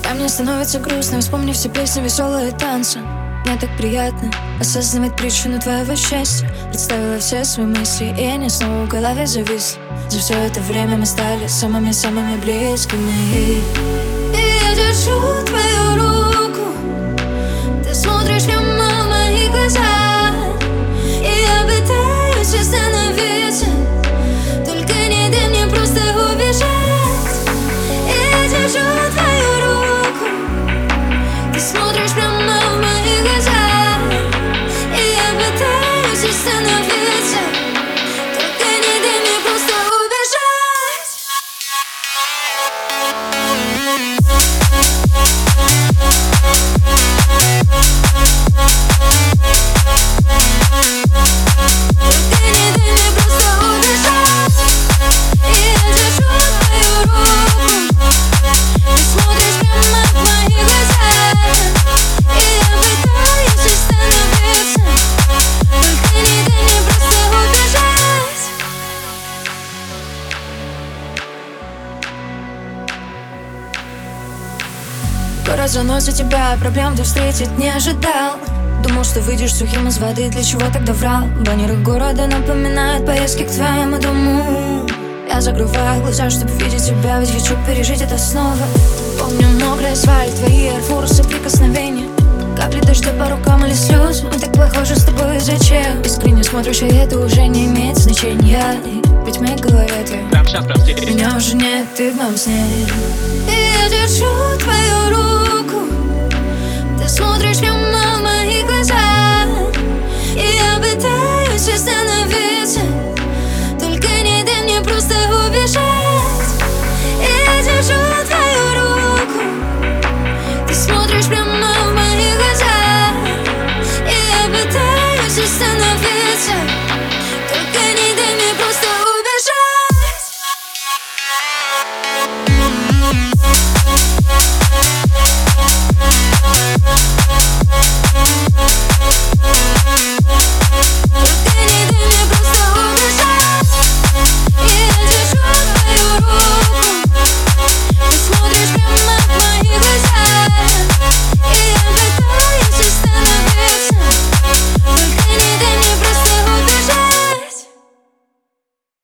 А мне становится грустно, вспомнив все песни, веселые танцы. Мне так приятно осознавать причину твоего счастья. Представила все свои мысли, и они снова в голове зависли. За все это время мы стали самыми-самыми близкими. И я держу твою руку, ты смотришь прямо в мои глаза, и я пытаюсь остановиться, только не дай мне просто убежать. И я держу твою руку, ты смотришь прямо в мои глаза, и я пытаюсь остановиться, только не дай мне просто убежать. Только не дай мне просто убежать. И я держу твою руку, ты смотришь прямо в мои глаза, и я пытаюсь остановиться, только не дай мне просто убежать. Город заносит тебя, проблем ты встретить не ожидал. Думал, что выйдешь сухим из воды, для чего тогда врал? Баннеры города напоминают поездки к твоему дому. Я закрываю глаза, чтобы видеть тебя, ведь хочу пережить это снова. Помню мокрый асфальт, твои Air соприкосновения, капли дождя по рукам или слезы. Мы так похожи с тобой, зачем? Искренне смотришь, и это уже не имеет значения. Ведь в моей голове ты, меня уже нет, ты в моем сне.